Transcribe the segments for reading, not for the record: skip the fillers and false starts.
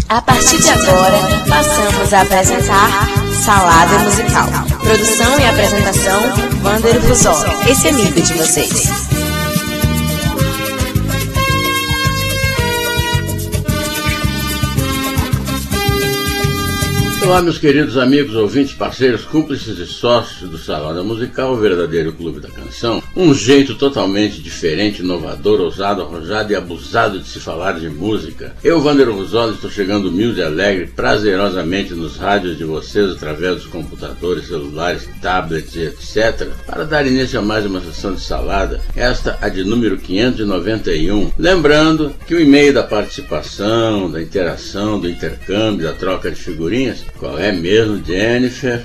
A partir de agora, passamos a apresentar Salada Musical. Produção e apresentação, Wander Rosoli, esse amigo de vocês. Olá, meus queridos amigos, ouvintes, parceiros, cúmplices e sócios do Salada Musical, o verdadeiro clube da canção. Um jeito totalmente diferente, inovador, ousado, arrojado e abusado de se falar de música. Eu, Wander Rosoli, estou chegando humilde e alegre, prazerosamente nos rádios de vocês, através dos computadores, celulares, tablets e etc., para dar início a mais uma sessão de salada, esta a de número 591. Lembrando que o e-mail da participação, da interação, do intercâmbio, da troca de figurinhas, qual é mesmo, Jennifer?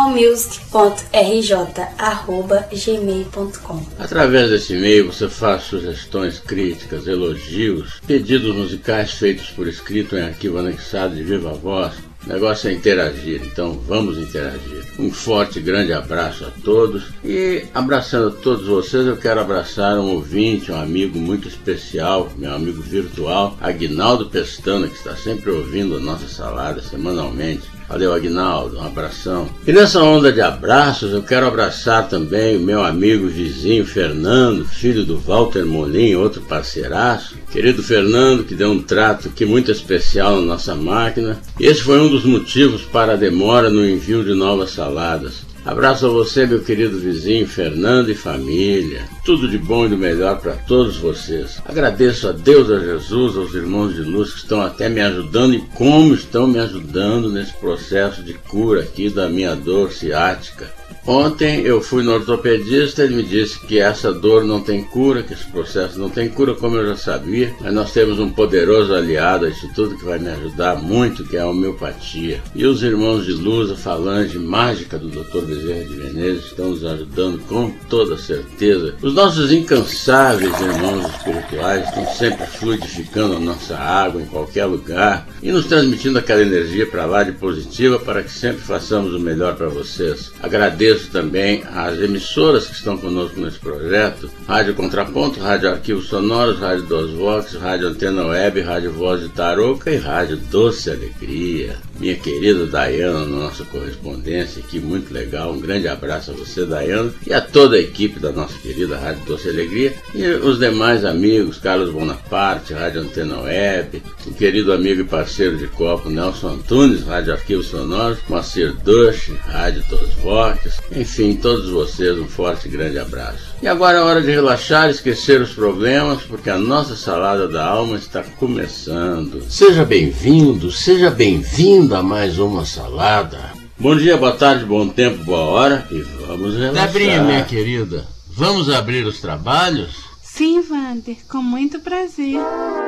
soundmusic.rj@gmail.com. Através desse e-mail você faz sugestões, críticas, elogios, pedidos musicais feitos por escrito em arquivo anexado de viva voz. O negócio é interagir, então vamos interagir. Um forte e grande abraço a todos. E abraçando a todos vocês, eu quero abraçar um ouvinte, um amigo muito especial, meu amigo virtual, Aguinaldo Pestana, que está sempre ouvindo a nossa salada semanalmente. Valeu, Aguinaldo, um abração. E nessa onda de abraços, eu quero abraçar também o meu amigo vizinho Fernando, filho do Walter Molim, outro parceiraço. Querido Fernando, que deu um trato aqui muito especial na nossa máquina. E esse foi um dos motivos para a demora no envio de novas saladas. Abraço a você, meu querido vizinho Fernando e família. Tudo de bom e do melhor para todos vocês. Agradeço a Deus, a Jesus, aos irmãos de luz que estão até me ajudando e como estão me ajudando nesse processo de cura aqui da minha dor ciática. Ontem eu fui no ortopedista, ele me disse que essa dor não tem cura, que esse processo não tem cura, como eu já sabia, mas nós temos um poderoso aliado a isso tudo que vai me ajudar muito, que é a homeopatia. E os irmãos de luz, a falange mágica do Dr. Bezerra de Menezes, estão nos ajudando com toda certeza. Os nossos incansáveis irmãos espirituais estão sempre fluidificando a nossa água em qualquer lugar e nos transmitindo aquela energia para lá de positiva para que sempre façamos o melhor para vocês. Agradeço também às emissoras que estão conosco nesse projeto: Rádio Contraponto, Rádio Arquivos Sonoros, Rádio Dos Vox, Rádio Antena Web, Rádio Voz de Tarouca e Rádio Doce Alegria. Minha querida Dayana, nossa correspondência aqui, muito legal. Um grande abraço a você, Dayana, e a toda a equipe da nossa querida Rádio Doce Alegria e os demais amigos, Carlos Bonaparte, Rádio Antena Web, o querido amigo e parceiro de copo Nelson Antunes, Rádio Arquivos Sonoros, Moacir Dush, Rádio Dos Vox, enfim, todos vocês um forte e grande abraço. E agora é hora de relaxar, esquecer os problemas, porque a nossa salada da alma está começando. Seja bem-vindo, seja bem-vinda a mais uma salada. Bom dia, boa tarde, bom tempo, boa hora e vamos relaxar. Debrinha, minha querida, vamos abrir os trabalhos? Sim, Wander, com muito prazer.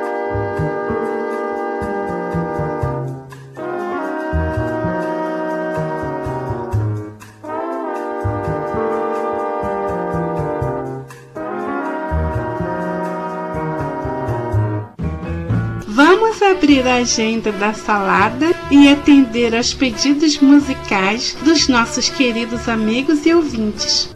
Vamos abrir a agenda da salada e atender aos pedidos musicais dos nossos queridos amigos e ouvintes.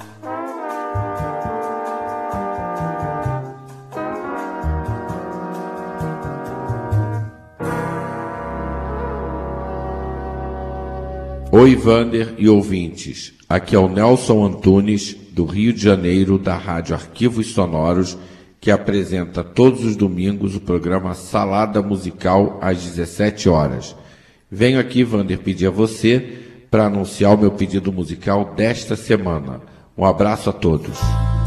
Oi, Wander e ouvintes. Aqui é o Nelson Antunes, do Rio de Janeiro, da Rádio Arquivos Sonoros, que apresenta todos os domingos o programa Salada Musical às 17 horas. Venho aqui, Wander, pedir a você para anunciar o meu pedido musical desta semana. Um abraço a todos.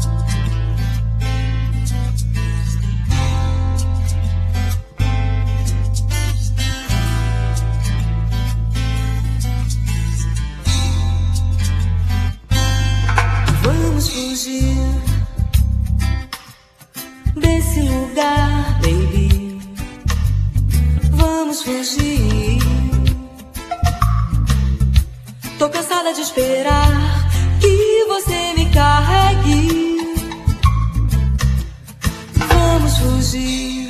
Vamos fugir desse lugar, baby. Vamos fugir. Tô cansada de esperar que você me carregue. Vamos fugir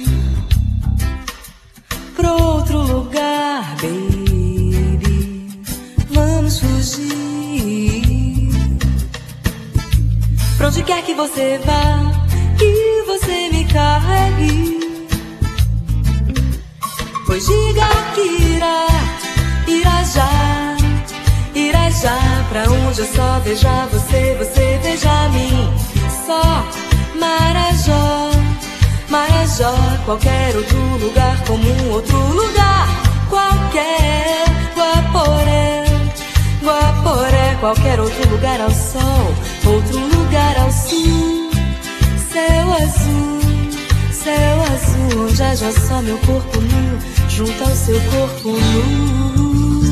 pra outro lugar, baby. Vamos fugir. Pra onde quer que você vá, que você me carregue. Pois diga que irá já pra onde eu só veja você, você veja a mim. Só Marajó, Marajó, qualquer outro lugar como um outro lugar qualquer. Guaporé, Guaporé, qualquer outro lugar ao sol, outro lugar ao sul. Céu azul, céu azul, onde haja só meu corpo nu, junto ao seu corpo nu.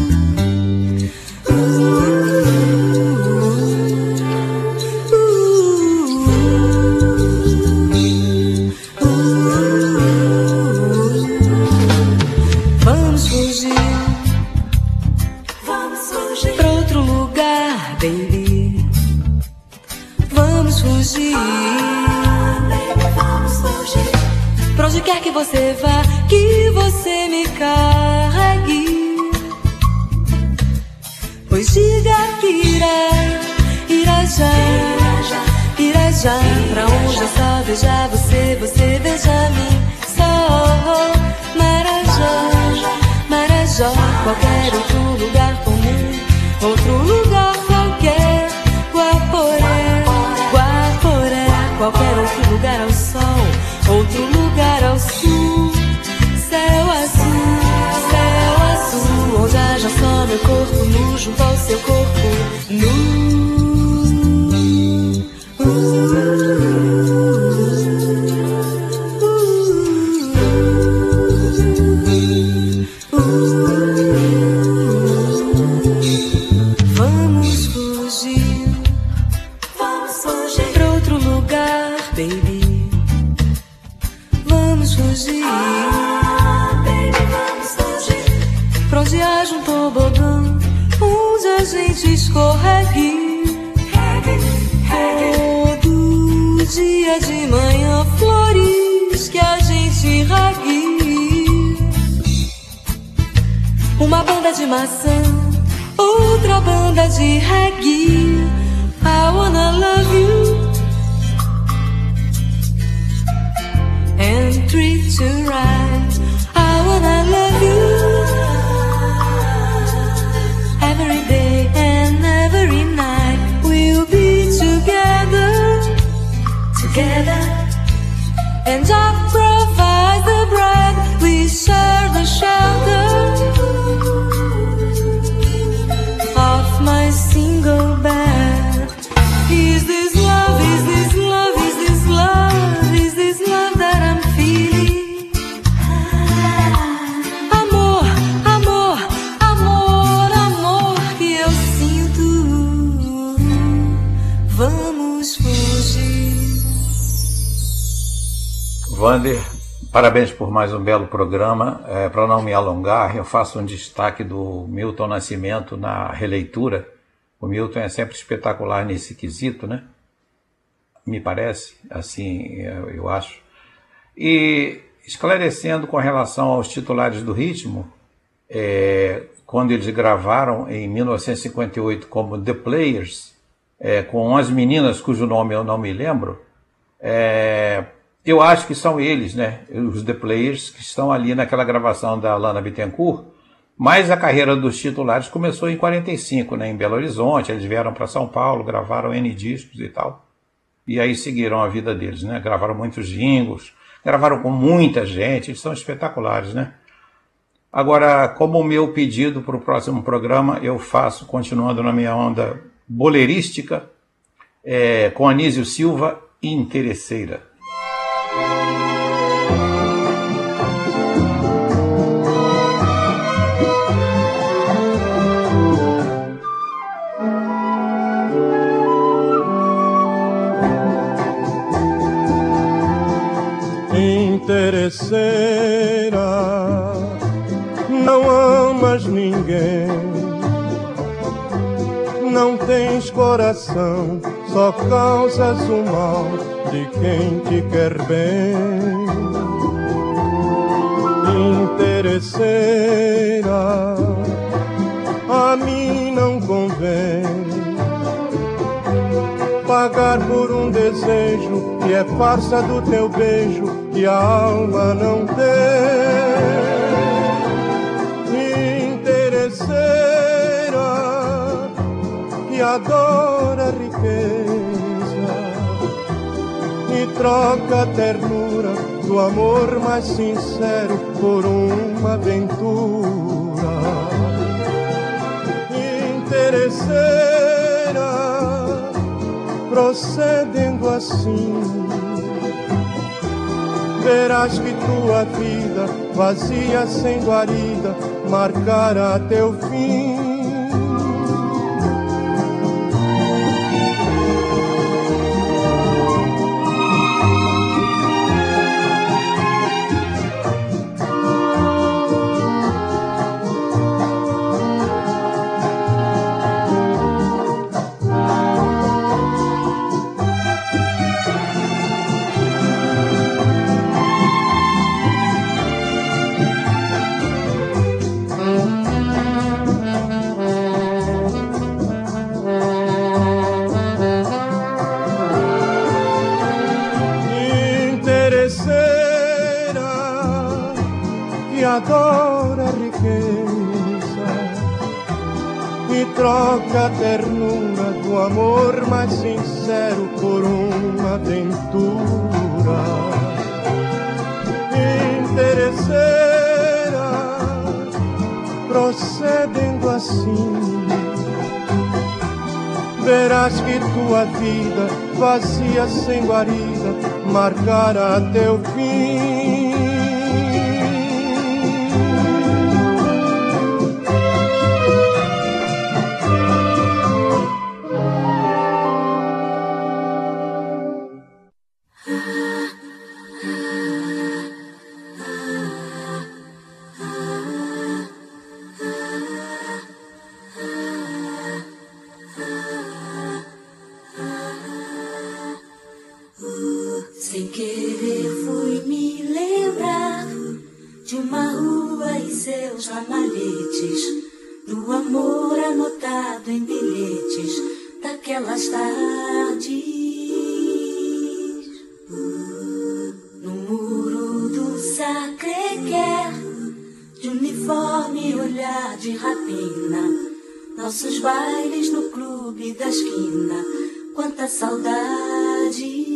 Vamos fugir pra outro lugar, baby. Vamos fugir, pra onde quer que você vá, que você me carregue. Pois diga que irá já pra onde eu só veja você, você veja a mim. Só Marajó, Marajó, qualquer outro lugar comum, outro lugar qualquer. Guaporé, Guaporé, qualquer outro lugar ao sol, outro lugar ao sul. Céu azul, onde haja só meu corpo nu, junto ao seu corpo nu. Vamos fugir pra outro lugar, baby. Vamos fugir, pra onde haja um tobogã, onde a gente escorregue. Todo dia de manhã, flores que a gente regue. Uma banda de maçã, outra banda de reggae. I wanna love you and treat you right. I wanna love you every day and every night. We'll be together, together, and I provide the bread. We share the shelter of my single bed. Is this love, is this love, is this love, is this love that I'm feeling? Amor, amor, amor, amor que eu sinto. Vamos fugir. Wander, parabéns por mais um belo programa. Para não me alongar, eu faço um destaque do Milton Nascimento na releitura. O Milton é sempre espetacular nesse quesito, né? Me parece, assim, eu acho. E esclarecendo com relação aos titulares do ritmo, quando eles gravaram em 1958 como The Players, com as meninas cujo nome eu não me lembro, eu acho que são eles, né? Os The Players que estão ali naquela gravação da Lana Bittencourt. Mas a carreira dos titulares começou em 45, né, em Belo Horizonte. Eles vieram para São Paulo, gravaram N discos e tal. E aí seguiram a vida deles, né? Gravaram muitos jingles, gravaram com muita gente, eles são espetaculares, né? Agora, como o meu pedido para o próximo programa, eu faço, continuando na minha onda bolerística, com Anísio Silva e Interesseira. Interesseira, não amas ninguém, não tens coração, só causas o mal de quem te quer bem. Interesseira, a mim não convém pagar por um desejo que é farsa do teu beijo, que a alma não tem. adora a riqueza e troca a ternura do amor mais sincero por uma aventura. Interesseira, procedendo assim, verás que tua vida, vazia sem guarida, marcará teu fim. Adora a riqueza e troca a ternura do amor mais sincero por uma aventura. Interesseira, procedendo assim, verás que tua vida, vazia sem guarida, marcará teu fim. Sem querer fui me lembrar de uma rua e seus ramalhetes, do amor anotado em bilhetes daquelas tardes. No muro do Sacré-Cœur, de uniforme olhar de rapina, nossos bailes no clube da esquina, quanta saudade.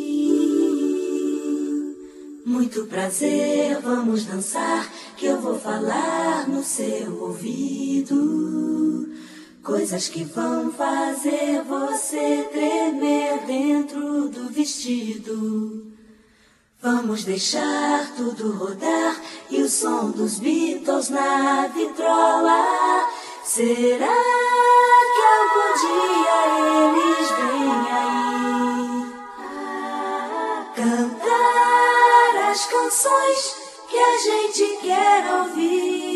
Muito prazer, vamos dançar, que eu vou falar no seu ouvido. Coisas que vão fazer você tremer dentro do vestido. Vamos deixar tudo rodar e o som dos Beatles na vitrola. Será que algum dia eles vêm aí cantar as canções que a gente quer ouvir?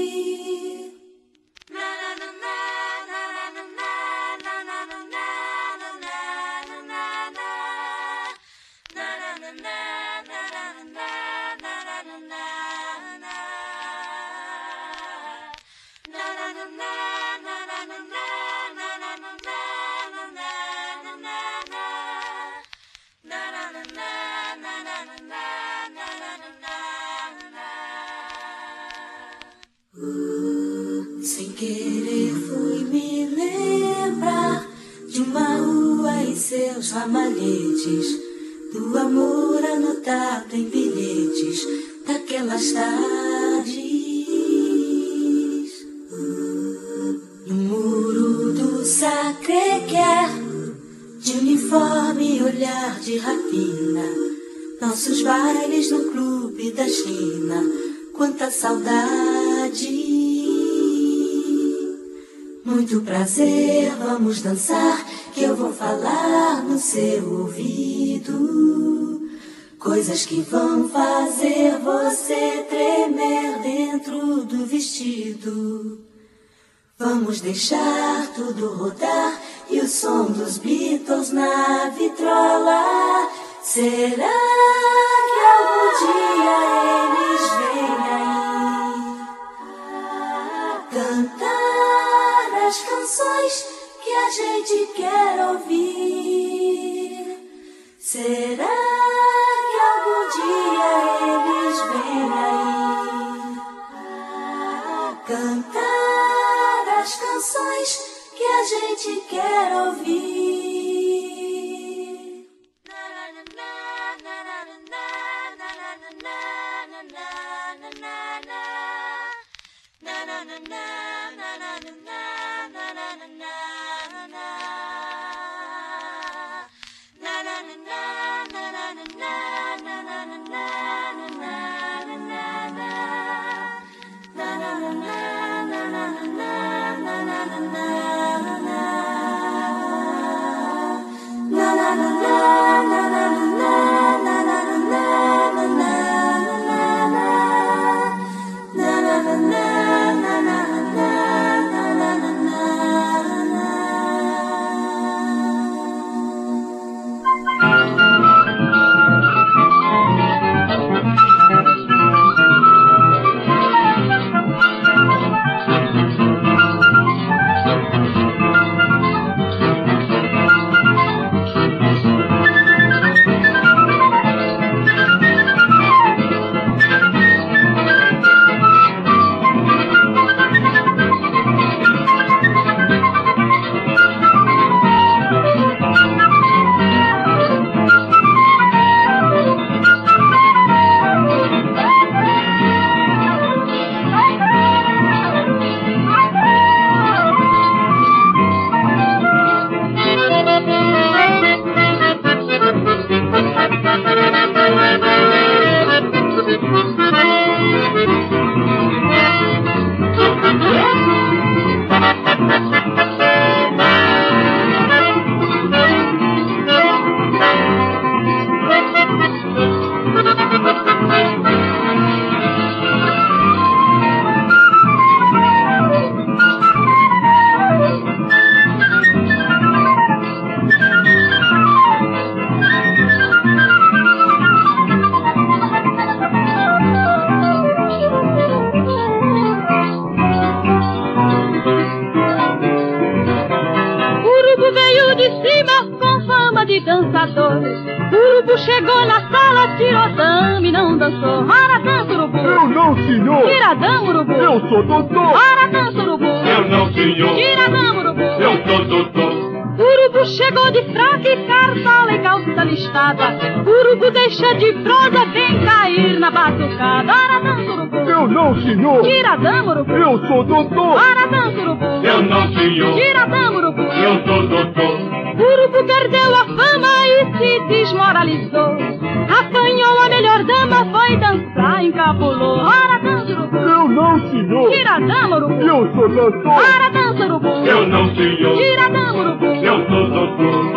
Sem querer fui me lembrar de uma rua e seus ramalhetes, do amor anotado em bilhetes daquelas tardes. No muro do Sacré-Cœur, de uniforme olhar de rapina, nossos bailes no clube da esquina, quanta saudade. Muito prazer, vamos dançar, que eu vou falar no seu ouvido. Coisas que vão fazer você tremer dentro do vestido. Vamos deixar tudo rodar e o som dos Beatles na vitrola. Será que algum dia eles vêm aí cantar as canções que a gente quer ouvir? Será que algum dia eles vêm aí cantar as canções que a gente quer ouvir. Urubu chegou na sala, tirou dama e não dançou. Ora dança, urubu. Eu não, senhor. Tira dama, urubu. Eu sou doutor. Ora dança, urubu. Eu não, senhor. Tira dama, urubu. Eu sou doutor. Urubu chegou de fraca e cartola e calça listada. Urubu deixa de prosa, vem cair na batucada. Ora dança, urubu. Eu não, senhor. Tira dama, urubu. Eu sou doutor. Ora dança, urubu. Eu não, senhor. Tira dama, urubu. Eu sou doutor. Urubu perdeu a fama e se desmoralizou. Apanhou a melhor dama, foi dançar, encabulou. Ora dança, urubu. Eu não, senhor. Tira dama, urubu. Eu sou doutor. Ora dança, urubu. Eu não, senhor. Tira dama, urubu. Eu sou doutor.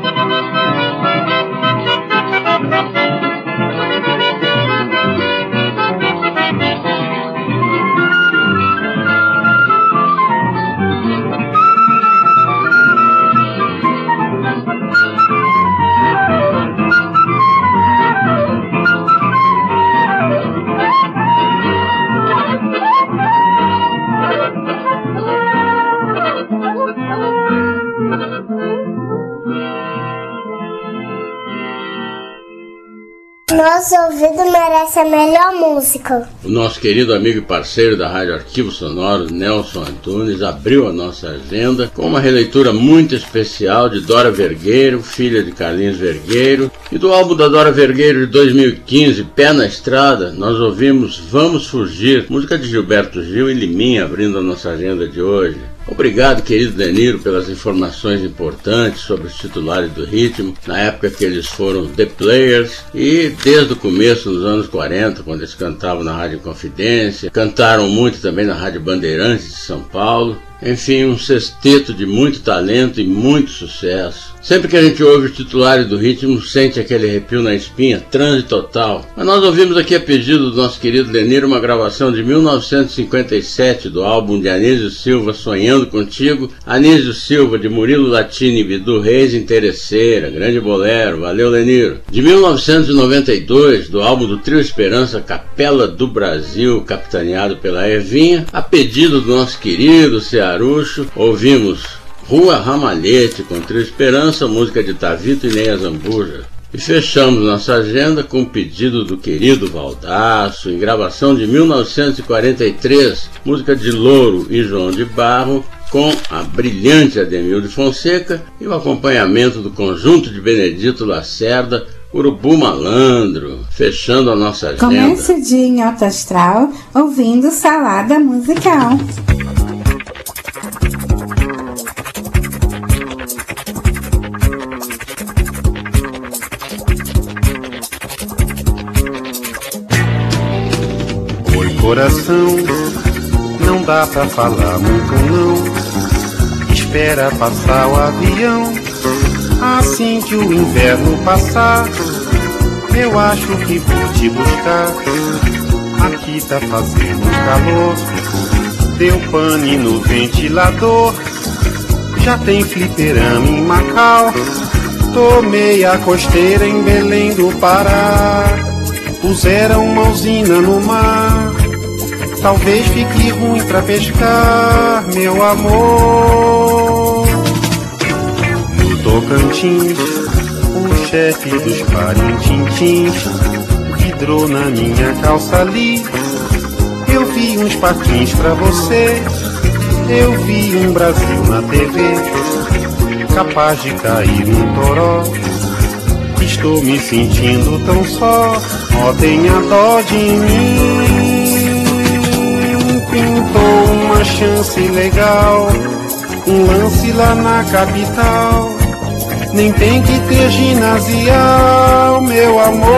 Nosso ouvido merece a melhor música. O nosso querido amigo e parceiro da Rádio Arquivos Sonoros, Nelson Antunes, abriu a nossa agenda com uma releitura muito especial de Dora Vergueiro, filha de Carlinhos Vergueiro, e do álbum da Dora Vergueiro de 2015, Pé na Estrada, nós ouvimos Vamos Fugir, música de Gilberto Gil e Liminha, abrindo a nossa agenda de hoje. Obrigado, querido Deniro, pelas informações importantes sobre os titulares do ritmo, na época que eles foram The Players, e desde o começo, nos anos 40, quando eles cantavam na Rádio Confidência, cantaram muito também na Rádio Bandeirantes de São Paulo. Enfim, um sexteto de muito talento e muito sucesso. Sempre que a gente ouve os titulares do ritmo, sente aquele arrepio na espinha, transe total. Mas nós ouvimos aqui a pedido do nosso querido Deniro uma gravação de 1957 do álbum de Anísio Silva, Sonhando Contigo. Anísio Silva, de Murilo Latini e Bidu Reis, Interesseira, grande bolero, valeu Deniro. De 1992, do álbum do Trio Esperança, Capela do Brasil, capitaneado pela Evinha, a pedido do nosso querido Cearucho, ouvimos Rua Ramalhete com Trio Esperança, música de Tavito e Neia Zambuja. E fechamos nossa agenda com o pedido do querido Valdaço, em gravação de 1943, música de Louro e João de Barro, com a brilhante Ademilde Fonseca e o acompanhamento do conjunto de Benedito Lacerda, Urubu Malandro, fechando a nossa agenda. Comece o dia em alto astral ouvindo Salada Musical. Oi, coração, não dá pra falar muito não. Espera passar o avião. Assim que o inverno passar, eu acho que vou te buscar. Aqui tá fazendo calor, deu pane no ventilador. Já tem fliperama em Macau, tomei a costeira em Belém do Pará. Puseram uma usina no mar, talvez fique ruim pra pescar, meu amor. No Tocantins, o chefe dos parintintins vidrou na minha calça ali. Eu vi uns patins pra você, eu vi um Brasil na TV, capaz de cair num toró. Estou me sentindo tão só, ó, tenha dó de mim. Pintou uma chance legal, um lance lá na capital. Nem tem que ter ginasial, meu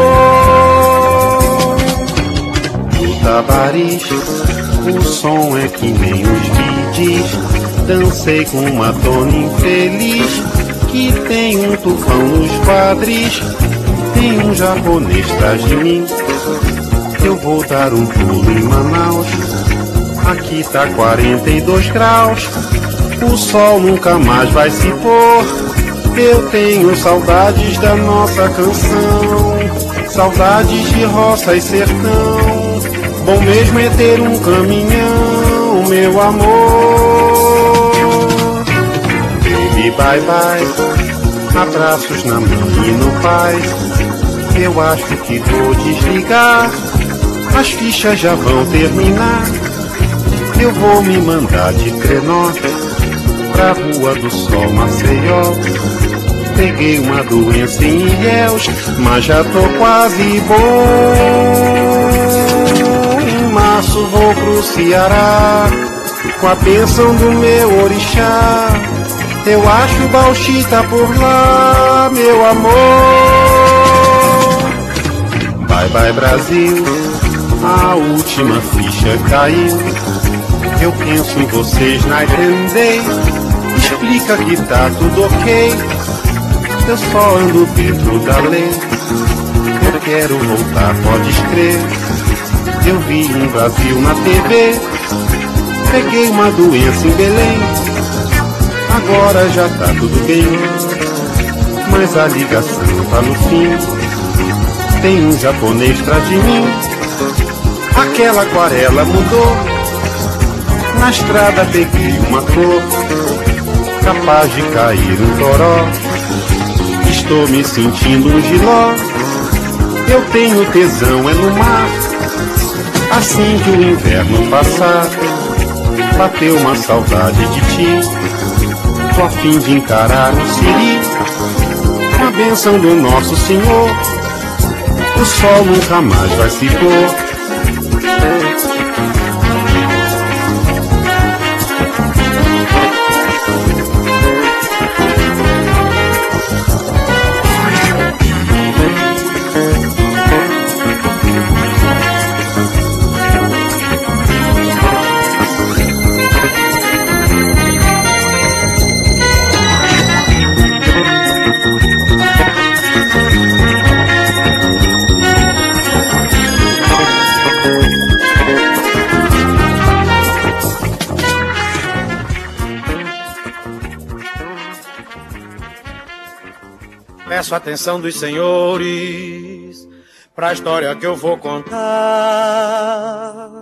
amor. No Tabaris, o som é que nem os bidis. Dancei com uma dona infeliz que tem um tufão nos quadris. Tem um japonês atrás de mim, eu vou dar um pulo em Manaus. Aqui tá 42 graus, o sol nunca mais vai se pôr. Eu tenho saudades da nossa canção, saudades de roça e sertão. Bom mesmo é ter um caminhão, meu amor. Baby, bye bye, abraços na mãe e no pai. Eu acho que vou desligar, as fichas já vão terminar. Eu vou me mandar de trenó pra Rua do Sol, Maceió. Peguei uma doença em Ilhéus, mas já tô quase bom. Em março vou pro Ceará, com a bênção do meu orixá. Eu acho Bauxi tá por lá, meu amor. Bye bye Brasil, a última ficha caiu. Eu penso em vocês na entender. Explica que tá tudo ok, eu só ando dentro da lei. Eu quero voltar, pode crer. Eu vi um Brasil na TV, peguei uma doença em Belém. Agora já tá tudo bem, mas a ligação tá no fim. Tem um japonês atrás de mim, aquela aquarela mudou. Na estrada peguei uma cor, capaz de cair um toró. Estou me sentindo um giló, eu tenho tesão é no mar. Assim que o inverno passar, bateu uma saudade de ti. Tô a fim de encarar o siri, com a bênção do nosso Senhor. O sol nunca mais vai se pôr. Peço a atenção dos senhores para a história que eu vou contar.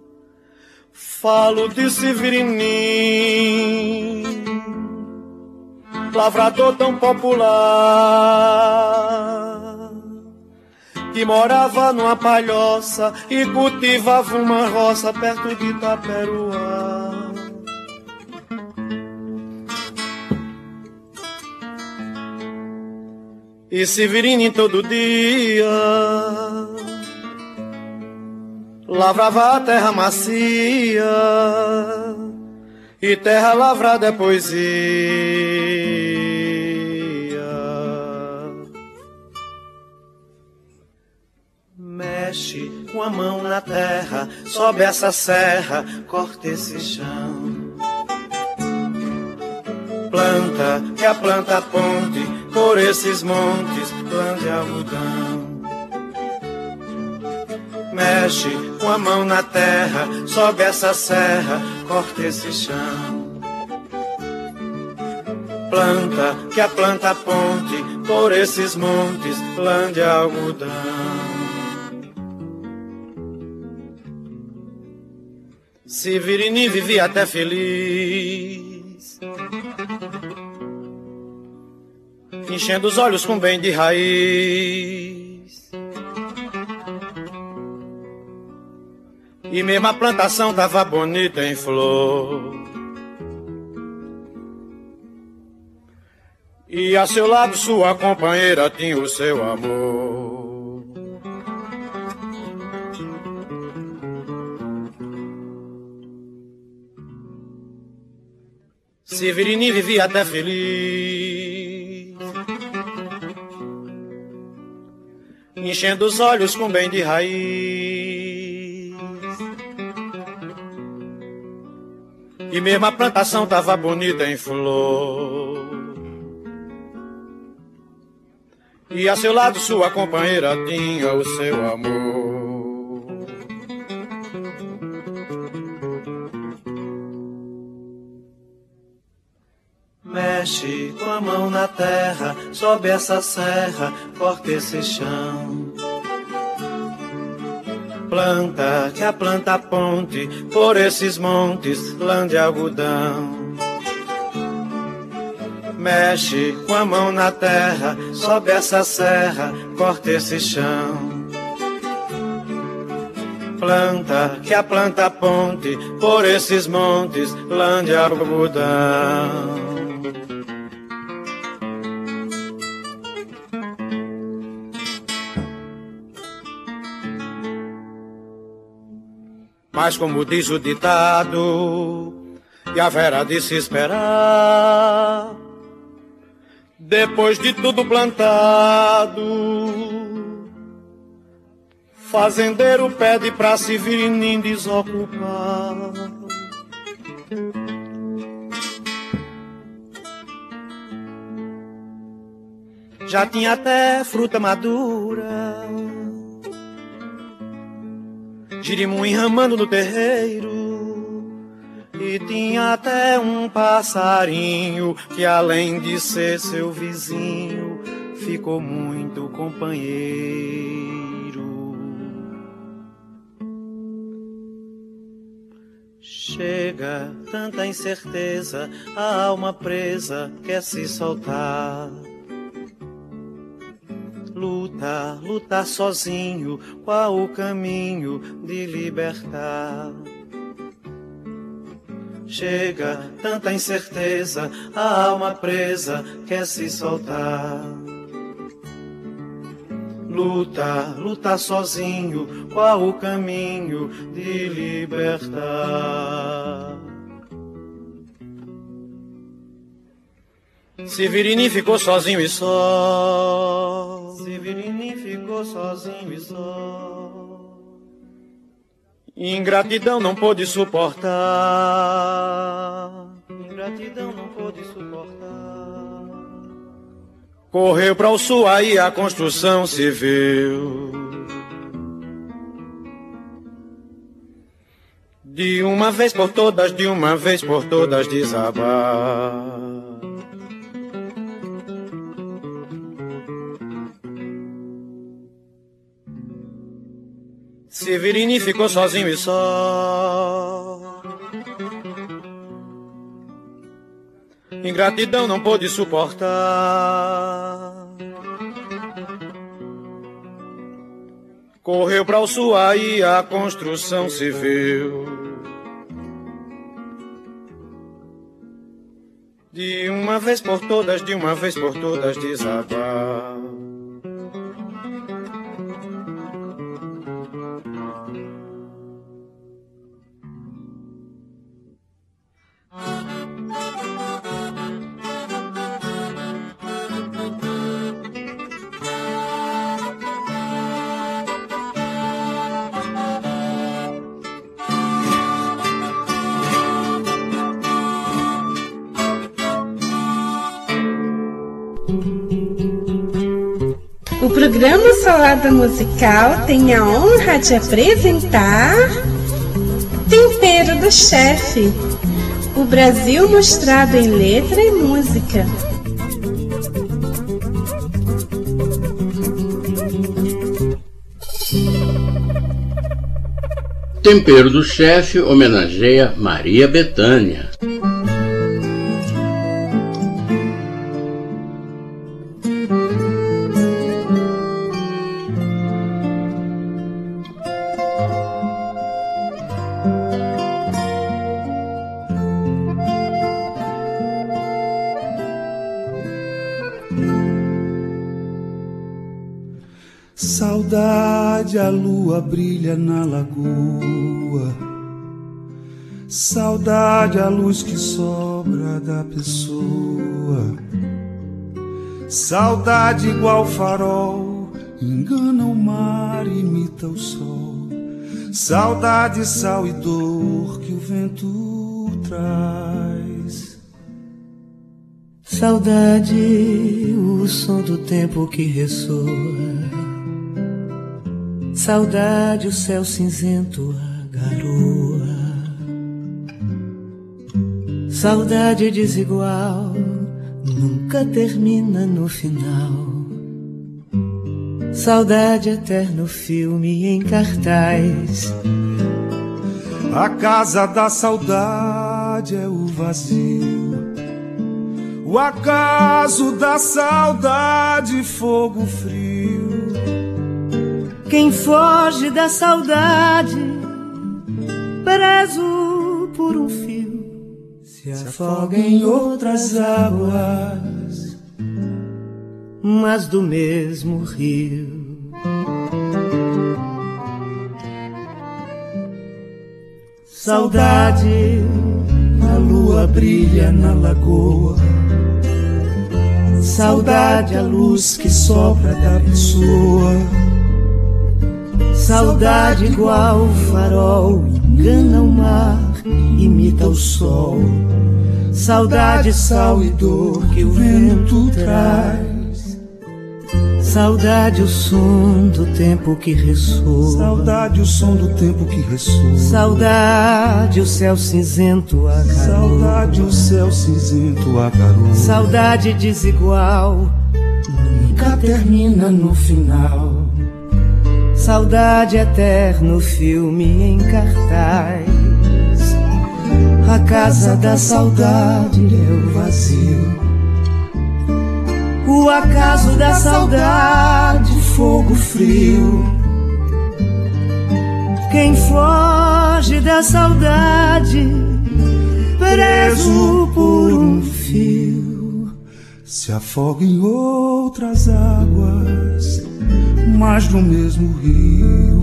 Falo de Severininho, lavrador tão popular, que morava numa palhoça e cultivava uma roça perto de Itaperuá. e Severino todo dia lavrava a terra macia, e terra lavrada é poesia. Mexe com a mão na terra, sobe essa serra, corta esse chão. Planta, que a planta ponte por esses montes, plante algodão. Mexe com a mão na terra, sobe essa serra, corta esse chão. Planta, que a planta ponte por esses montes, plante algodão. Severino vivia até feliz, enchendo os olhos com bem de raiz. E mesmo a plantação tava bonita em flor. E a seu lado sua companheira tinha o seu amor. Severino vivia até feliz, enchendo os olhos com bem de raiz. E mesmo a plantação tava bonita em flor. E a seu lado sua companheira tinha o seu amor. Mexe com a mão na terra, sobe essa serra, corta esse chão. Planta, que a planta ponte por esses montes, lã de algodão. Mexe com a mão na terra, sobe essa serra, corta esse chão. Planta, que a planta ponte por esses montes, lã de algodão. Mas como diz o ditado, e a vera de se esperar, depois de tudo plantado, fazendeiro pede pra Severino desocupar. Já tinha até fruta madura, girimum enramando no terreiro, e tinha até um passarinho que, além de ser seu vizinho, ficou muito companheiro. Chega tanta incerteza, a alma presa quer se soltar. Luta, luta sozinho, qual o caminho de libertar? Chega tanta incerteza, a alma presa quer se soltar. Luta, luta sozinho, qual o caminho de libertar? Severino ficou sozinho e só. Severino ficou sozinho e só. Ingratidão não pôde suportar. Ingratidão não pôde suportar. Correu para o sul, aí a construção civil. De uma vez por todas, de uma vez por todas desabar. Severino ficou sozinho e só. Ingratidão não pôde suportar. Correu para o sul, aí a construção civil. De uma vez por todas, de uma vez por todas desabar. O programa Salada Musical tem a honra de apresentar Tempero do Chefe, o Brasil mostrado em letra e música. Tempero do Chefe homenageia Maria Bethânia. Saudade, a lua brilha na lagoa. Saudade, a luz que sobra da pessoa. Saudade igual farol, engana o mar, imita o sol. Saudade, sal e dor que o vento traz. Saudade, o som do tempo que ressoa. Saudade, o céu cinzento, a garoa. Saudade desigual, nunca termina no final. Saudade, eterno filme em cartaz. A casa da saudade é o vazio. O acaso da saudade, fogo frio. Quem foge da saudade, preso por um fio, se afoga em outras águas, mas do mesmo rio. Saudade, a lua brilha na lagoa. Saudade, a luz que sopra da pessoa. Saudade igual farol, engana o mar, imita o sol. Saudade, sal e dor que o vento traz. Saudade, o som do tempo que ressoa. Saudade, o som do tempo que ressoa. Saudade, o céu cinzento, a garoa. Saudade, o céu cinzento, a garoa. Saudade desigual, nunca termina no final. Saudade, eterno filme em cartaz. A casa da saudade é o vazio. O acaso da saudade, fogo frio. Quem foge da saudade, preso por um fio, se afoga em outras águas, mas no mesmo rio.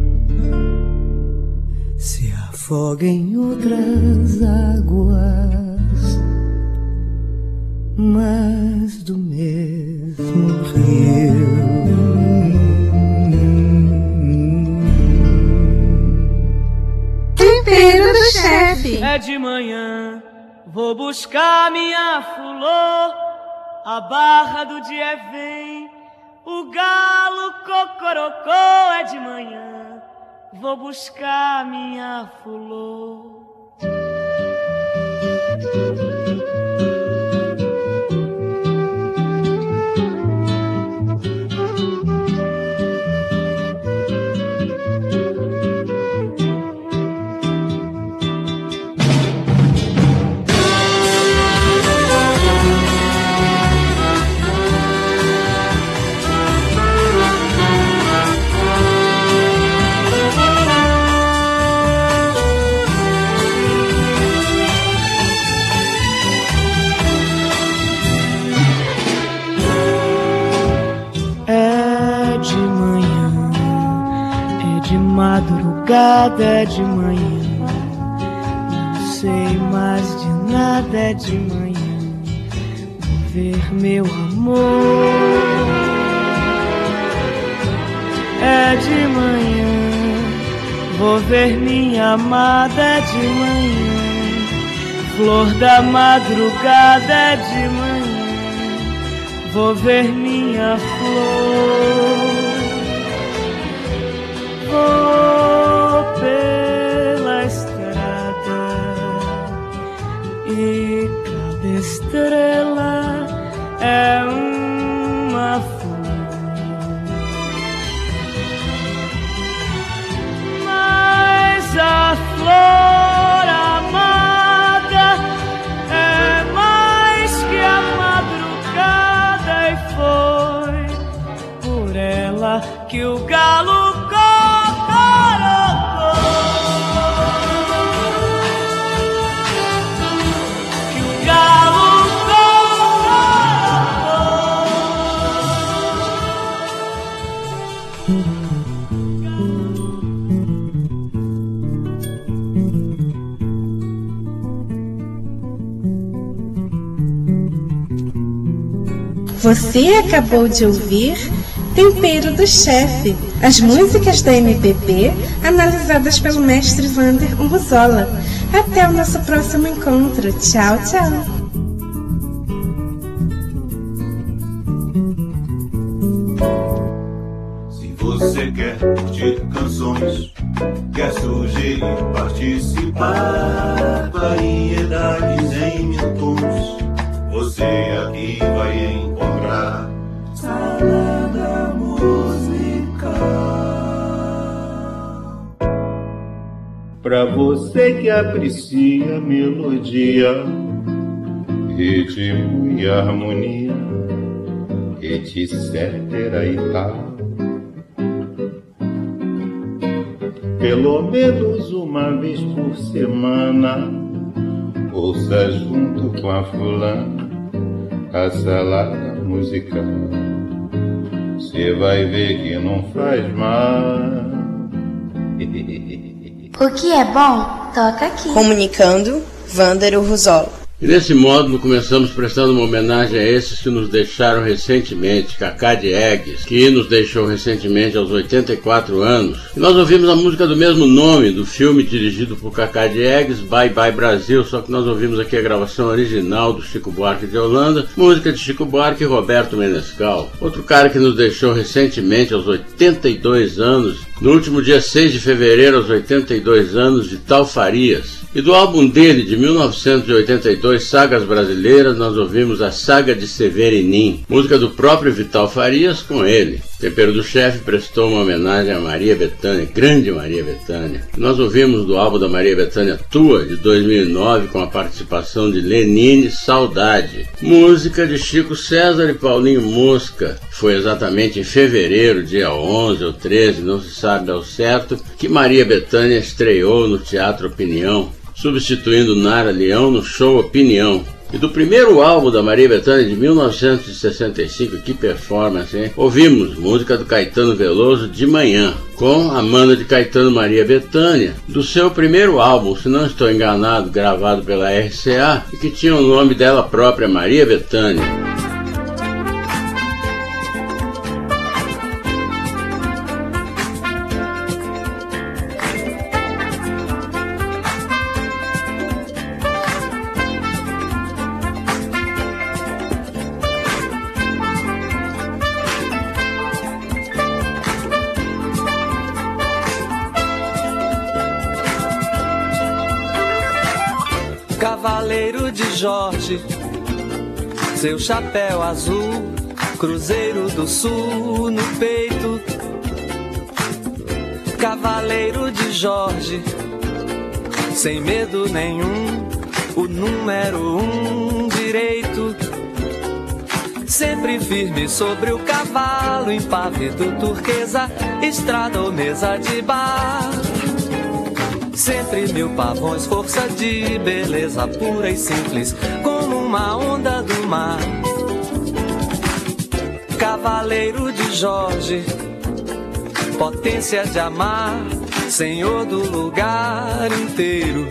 Se afoga em outras águas, mas do mesmo rio. Tempero do Chefe. É de manhã, vou buscar minha flor. A barra do dia vem, o galo cocorocó. É de manhã, vou buscar minha flor. Madrugada é de manhã, não sei mais de nada, é de manhã. Vou ver meu amor. É de manhã, vou ver minha amada, é de manhã. Flor da madrugada, é de manhã. vou ver minha flor, vou pela estrada e cada estrela é uma flor, mas a flor amada é mais que a madrugada, e foi por ela que o galo cocorocou, que o galo Você acabou de ouvir Tempero do Chefe, as músicas da MPB analisadas pelo mestre Wander Urruzola. Até o nosso próximo encontro. Tchau, tchau. Se você quer curtir canções, quer sugerir, participar, variedades em mil tons, você aqui vai encontrar Salada Musical. Pra você que aprecia melodia, ritmo e harmonia, etc e tal, pelo menos uma vez por semana, ouça junto com a fulana a Salada Musical. Cê vai ver que não faz mal. O que é bom, toca aqui. Comunicando, Wander Urruzola. E desse modo começamos prestando uma homenagem a esses que nos deixaram recentemente, Cacá Diegues, que nos deixou recentemente aos 84 anos. E nós ouvimos a música do mesmo nome, do filme dirigido por Cacá Diegues, Bye Bye Brasil, só que nós ouvimos aqui a gravação original do Chico Buarque de Holanda, música de Chico Buarque e Roberto Menescal. Outro cara que nos deixou recentemente aos 82 anos, no último dia 6 de fevereiro, aos 82 anos, Vital Farias. E do álbum dele, de 1982, Sagas Brasileiras, nós ouvimos a Saga de Severinim, música do próprio Vital Farias com ele. Tempero do Chefe prestou uma homenagem a Maria Bethânia, grande Maria Bethânia. Nós ouvimos do álbum da Maria Bethânia Tua, de 2009, com a participação de Lenine, Saudade. Música de Chico César e Paulinho Mosca. Foi exatamente em fevereiro, dia 11 ou 13, não se sabe ao certo, que Maria Bethânia estreou no Teatro Opinião, substituindo Nara Leão no show Opinião. E do primeiro álbum da Maria Bethânia de 1965, que performance, hein? Ouvimos música do Caetano Veloso, De Manhã, com a Amanda de Caetano Maria Bethânia, do seu primeiro álbum, se não estou enganado, gravado pela RCA, e que tinha o nome dela própria, Maria Bethânia. Cavaleiro de Jorge, seu chapéu azul, Cruzeiro do Sul no peito. Cavaleiro de Jorge, sem medo nenhum, o número 1 direito. Sempre firme sobre o cavalo, impávido turquesa, estrada ou mesa de bar. Sempre 1000 pavões, força de beleza pura e simples, como uma onda do mar. Cavaleiro de Jorge, potência de amar, senhor do lugar inteiro.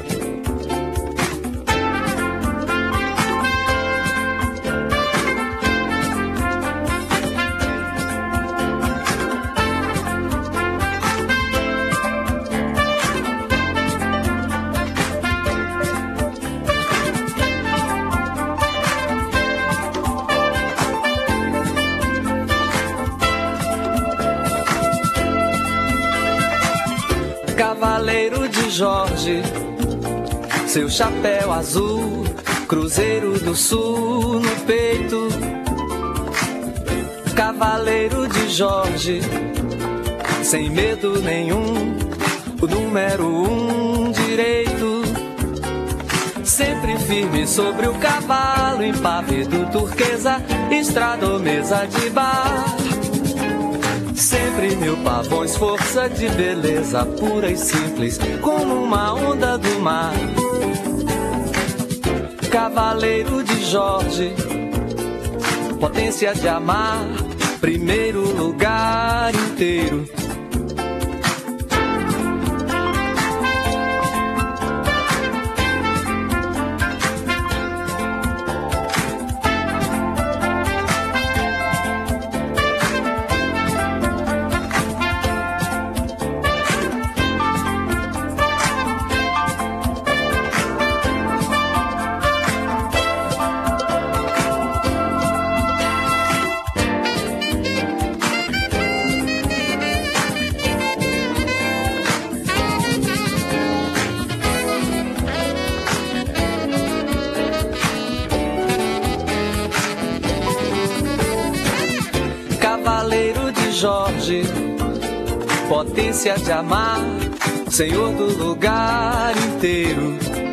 Jorge, seu chapéu azul, Cruzeiro do Sul no peito. Cavaleiro de Jorge, sem medo nenhum, o número 1 direito. Sempre firme sobre o cavalo, impávido turquesa, estrada ou mesa de bar. Sempre 1000 pavões, força de beleza, pura e simples, como uma onda do mar. Cavaleiro de Jorge, potência de amar, primeiro lugar inteiro. Jorge, potência de amar, senhor do lugar inteiro.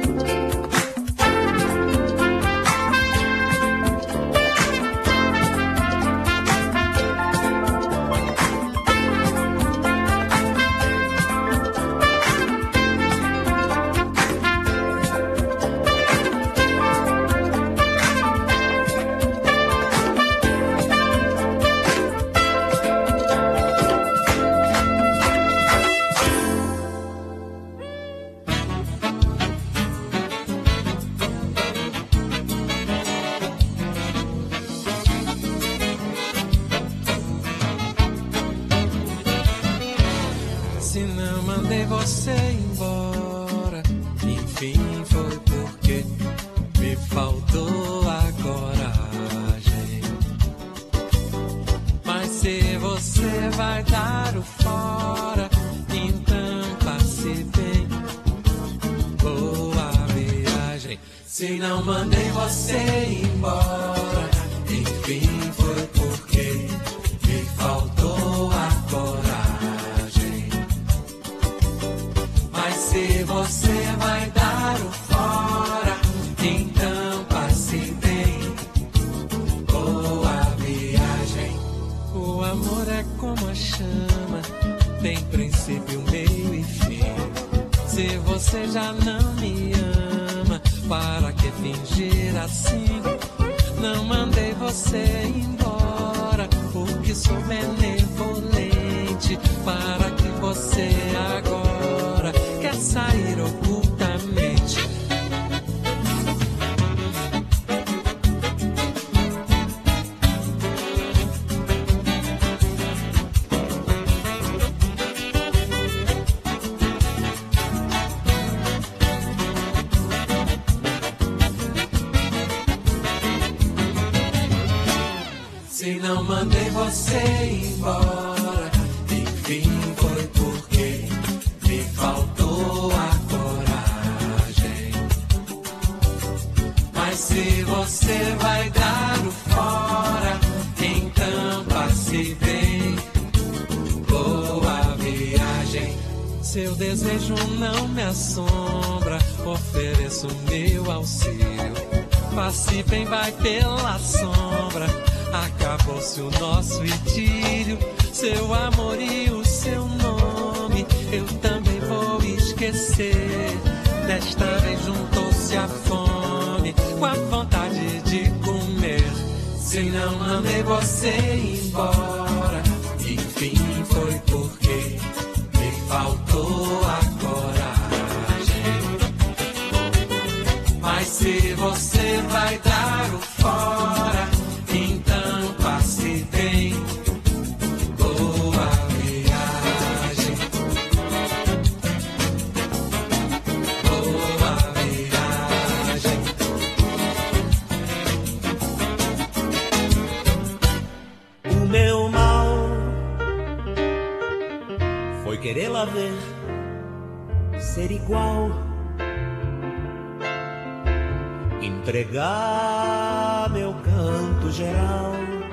Se não mandei você embora, enfim foi porque me faltou a coragem. Mas se você vai dar o fora, então passe bem. Boa viagem. O amor é como a chama, tem princípio, meio e fim. Se você já não me ama, para que fingir assim? Não mandei você embora, porque sou benevolente. Para que você agora quer sair ocultamente? Se não mandei você embora, enfim foi porque me faltou a coragem. Mas se você vai dar o fora, então passe bem. Boa viagem. Seu desejo não me assombra, ofereço meu auxílio. Passe bem, vai pela sombra. Acabou-se o nosso idílio, seu amor e o seu nome eu também vou esquecer. Desta vez juntou-se a fome com a vontade de comer. Se não mandei você embora, enfim foi porque me faltou a coragem. Mas se você vai dar o fora, então passe bem. Boa viagem. Boa viagem. O meu mal foi querê-la ver ser igual, entregar meu canto geral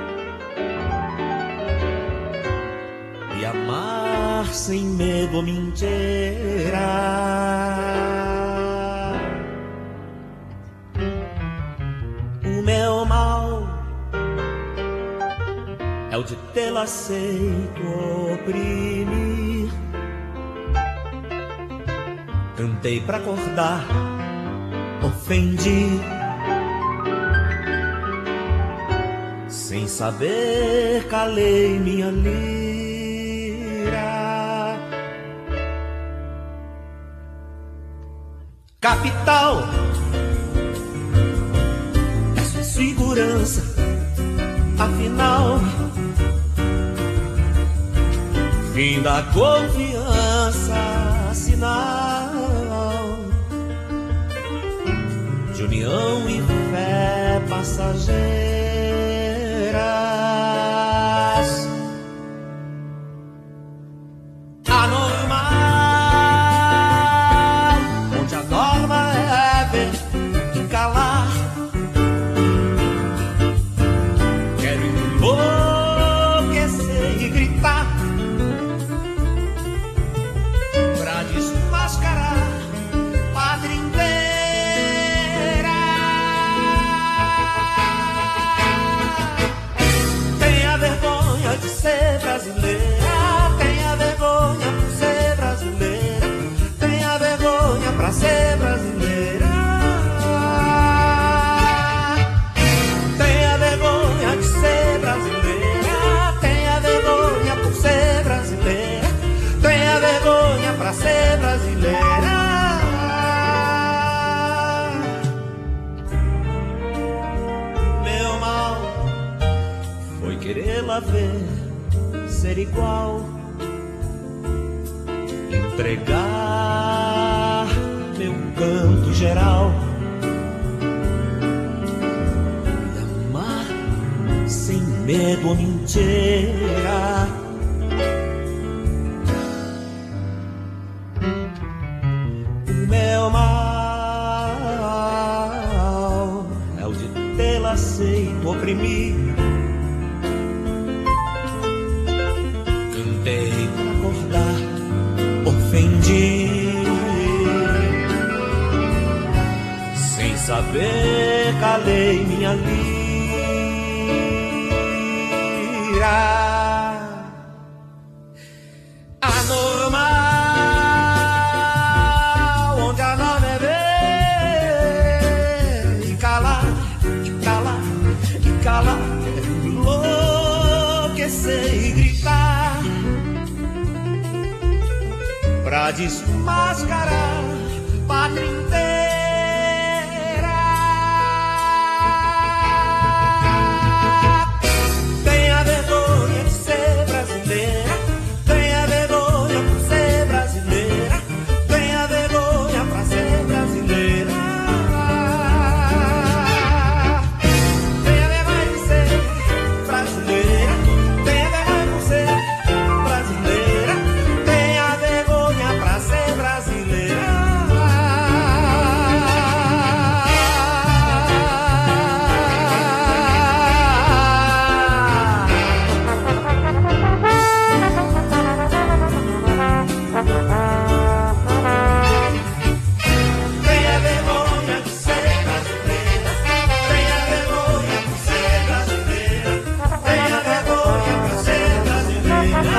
e amar sem medo ou mentira. O meu mal é o de tê-lo aceito oprimir. Cantei pra acordar, ofendi, sem saber calei minha lira. Capital é sua segurança, afinal, fim da confiança, sinal de união e fé passageiras. Anormal, onde a norma é ver e calar. Quero enlouquecer e gritar pra desmascarar pátria inteira. Tenha vergonha de ser brasileira, tenha vergonha por ser brasileira, tenha vergonha pra ser brasileira. Tenha vergonha de ser brasileira, tenha vergonha por ser brasileira, tenha vergonha pra ser brasileira. Meu mal foi querê-la ver, ser igual, entregar meu canto geral e amar sem medo ou mentira. O meu mal é o de tê-la aceito oprimir. Cantei pra acordar, ofendi, sem saber calei minha lira. Anormal, onde a norma é ver e calar, e calar, e calar, enlouquecer e gritar pra desmascarar pátria inteira. Tenha vergonha de ser brasileira, tenha vergonha por ser brasileira, tenha vergonha pra ser brasileira. Tenha vergonha de ser brasileira, tenha vergonha por ser brasileira, tenha vergonha pra ser brasileira. Tenha vergonha de ser brasileira, tenha vergonha por ser brasileira, tenha vergonha pra ser brasileira.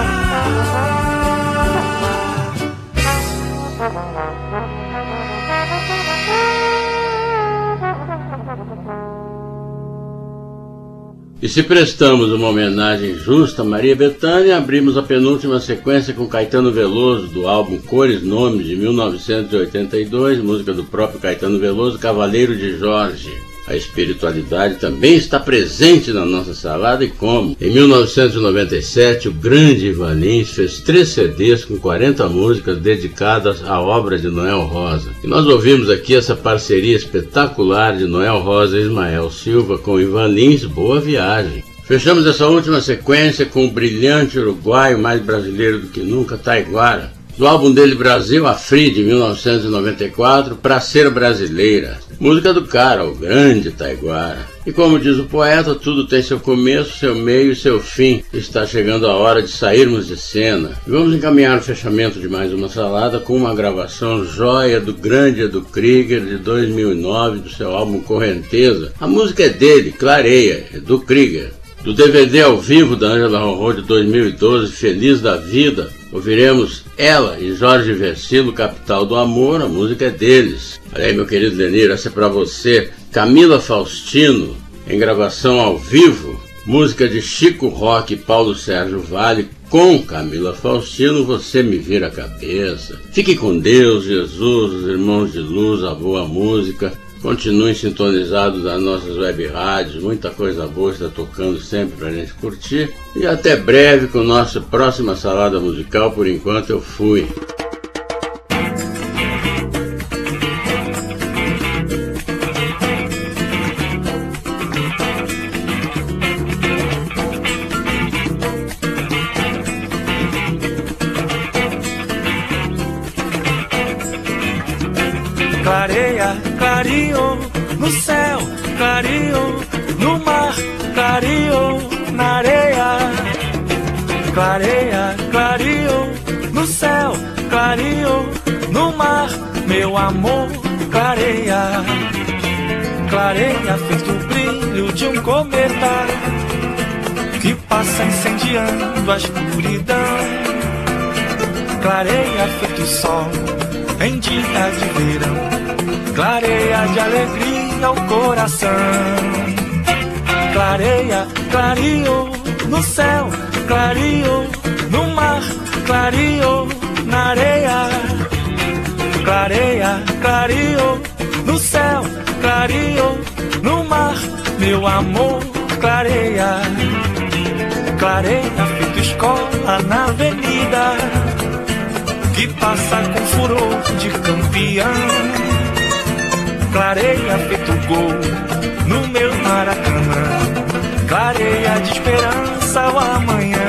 E se prestamos uma homenagem justa a Maria Bethânia, abrimos a penúltima sequência com Caetano Veloso, do álbum Cores Nomes, de 1982, música do próprio Caetano Veloso, Cavaleiro de Jorge. A espiritualidade também está presente na nossa salada e como. Em 1997, o grande Ivan Lins fez 3 CDs com 40 músicas dedicadas à obra de Noel Rosa. E nós ouvimos aqui essa parceria espetacular de Noel Rosa e Ismael Silva com Ivan Lins, Boa Viagem. Fechamos essa última sequência com o brilhante uruguaio, mais brasileiro do que nunca, Taiguara, Do álbum dele Brasil Afri, de 1994, Pra Ser Brasileira. Música do cara, o grande Taiguara. E como diz o poeta, tudo tem seu começo, seu meio e seu fim. Está chegando a hora de sairmos de cena. E vamos encaminhar o fechamento de mais uma salada com uma gravação joia do grande Edu Krieger, de 2009, do seu álbum Correnteza. A música é dele, Clareia, Edu Krieger. Do DVD ao vivo da Ângela Rorô de 2012, Feliz da Vida, ouviremos ela e Jorge Versilo, Capital do Amor, a música é deles. Olha aí, meu querido Lenir, essa é pra você. Camila Faustino, em gravação ao vivo, música de Chico Roque e Paulo Sérgio Vale, com Camila Faustino, Você Me Vira a Cabeça. Fique com Deus, Jesus, os irmãos de luz, a boa música. Continuem sintonizados nas nossas web rádios, muita coisa boa está tocando sempre para a gente curtir. E até breve com nossa próxima salada musical. Por enquanto eu fui. Clareia, clareou no céu, clareou no mar, clareou na areia. Clareia, clareou no céu, clareou no mar, meu amor, clareia. Clareia feito o brilho de um cometa que passa incendiando a escuridão. Clareia feito o sol em dia de verão, clareia de alegria o coração. Clareia, clareou no céu, clareou no mar, clareou na areia. Clareia, clareou no céu, clareou no mar, meu amor, clareia. Clareia feito escola na avenida que passa com furor de campeão. Clareia feito gol no meu Maracanã, clareia de esperança o amanhã.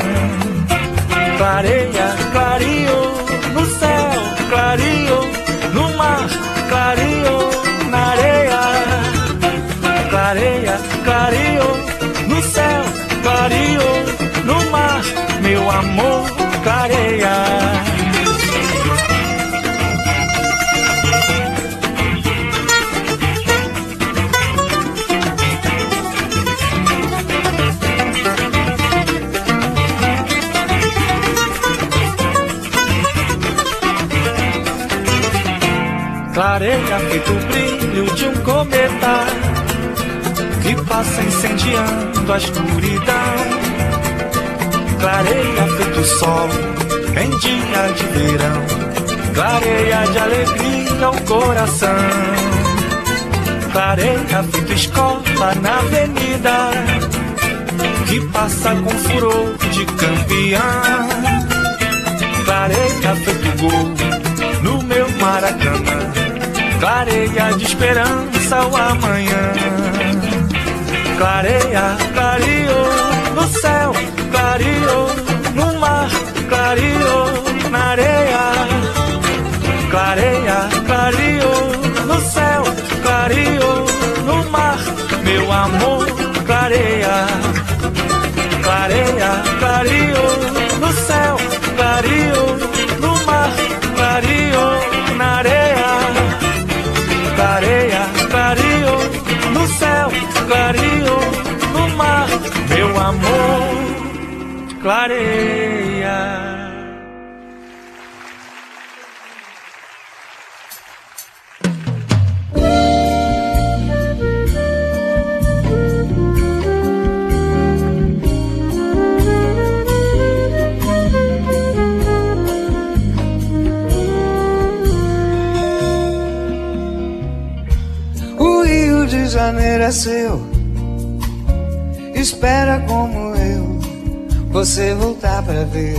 Clareia, clareou no céu, clareou no mar, clareou na areia. Clareia, clareou no céu, clareou no mar, meu amor, clareia. Clareia feito o brilho de um cometa que passa incendiando a escuridão. Clareia feito o sol em dia de verão, clareia de alegria o coração. Clareia feito escola na avenida que passa com furor de campeão. Clareia feito gol no meu Maracanã, clareia de esperança o amanhã. Clareia, clareou no céu, clareou no mar, clareou na areia. Clareia, clareou no céu, clareou no mar, meu amor, clareia. Clareia, clareou no céu, clareou no mar, clareou na areia. Clareia, clareou no céu, clareou no mar, meu amor, clareia. De Janeiro é seu, espera como eu você voltar pra ver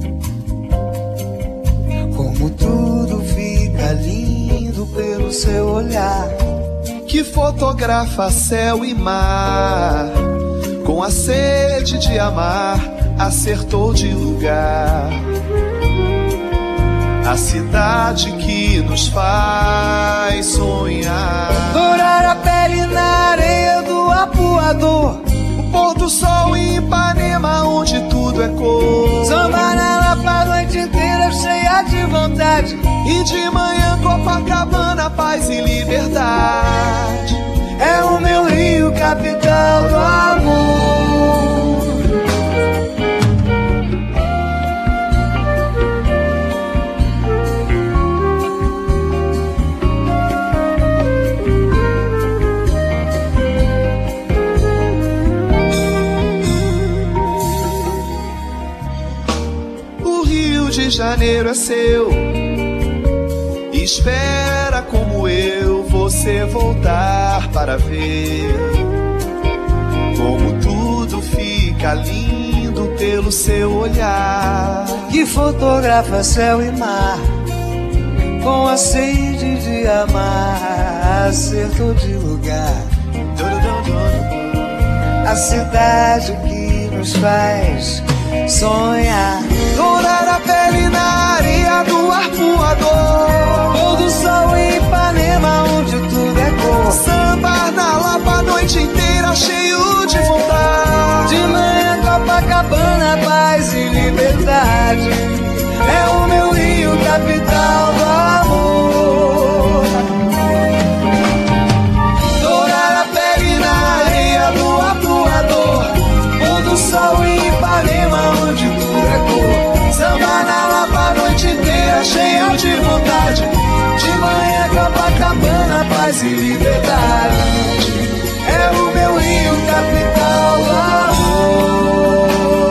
como tudo fica lindo pelo seu olhar, que fotografa céu e mar com a sede de amar, acertou de lugar. a cidade que nos faz sonhar. Dourar a pele na areia do Apuador, o pôr do sol em Ipanema, onde tudo é cor. Samba na Lapa a noite inteira cheia de vontade, e de manhã Copacabana, paz e liberdade. É o meu Rio, capital do amor. O Rio de Janeiro é seu, espera como eu você voltar para ver como tudo fica lindo pelo seu olhar, que fotografa céu e mar com a sede de amar. Acertou de lugar, a cidade que nos faz sonhar. Dourar a pele na areia do Arpoador, pôr do sol em Ipanema, onde tudo é cor. Samba na Lapa a noite inteira, cheio de vontade. De manhã Copacabana, paz e liberdade. É o meu Rio, capital do amor. Dourar a pele na areia do Arpoador, pôr do sol em Ipanema, onde tudo é cor. Samba na Lapa a noite inteira, cheio de vontade. De manhã Copacabana, paz e liberdade. É o meu Rio, capital do amor.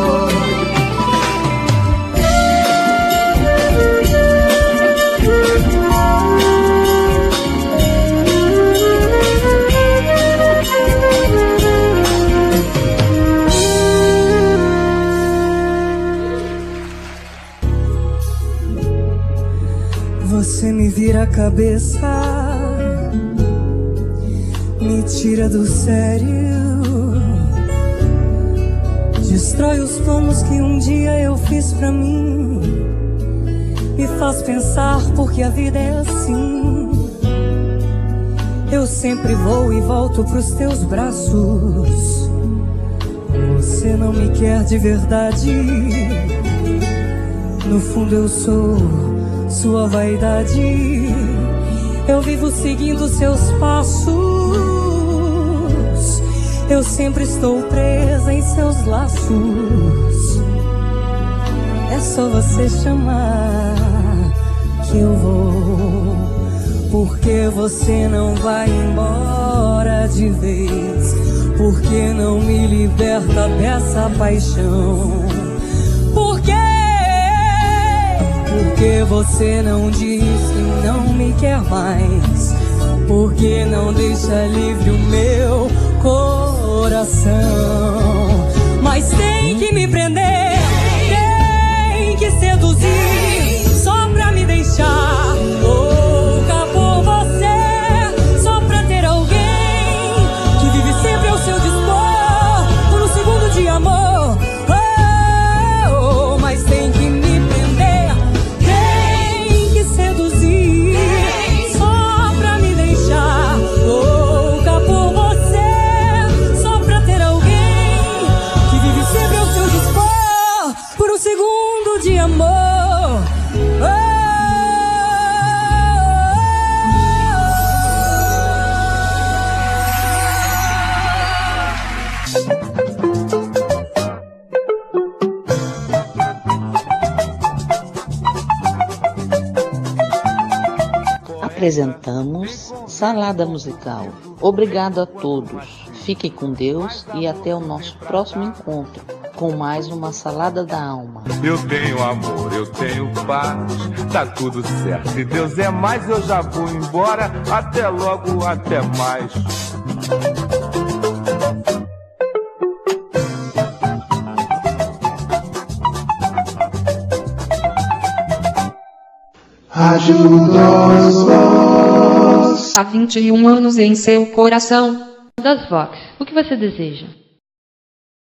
Você me vira a cabeça, me tira do sério, destrói os planos que um dia eu fiz pra mim, me faz pensar porque a vida é assim. Eu sempre vou e volto pros teus braços, você não me quer de verdade, no fundo eu sou sua vaidade. Eu vivo seguindo seus passos, eu sempre estou presa em seus laços. É só você chamar que eu vou, porque você não vai embora de vez, porque não me liberta dessa paixão. Porque você não diz que não me quer mais, porque não deixa livre o meu coração. Mas tem que me prender, tem que seduzir, só pra me deixar louca por você, só pra ter alguém que vive sempre ao seu dispor, por um segundo de amor. Mas tem que me de amor. Apresentamos Salada Musical. Obrigado a todos. Fiquem com Deus e até o nosso próximo encontro com mais uma Salada da Alma. Eu tenho amor, eu tenho paz, tá tudo certo. Se Deus é mais, eu já vou embora. Até logo, até mais. Ajuda-os, Vox. Há 21 anos em seu coração. Das Vox, o que você deseja?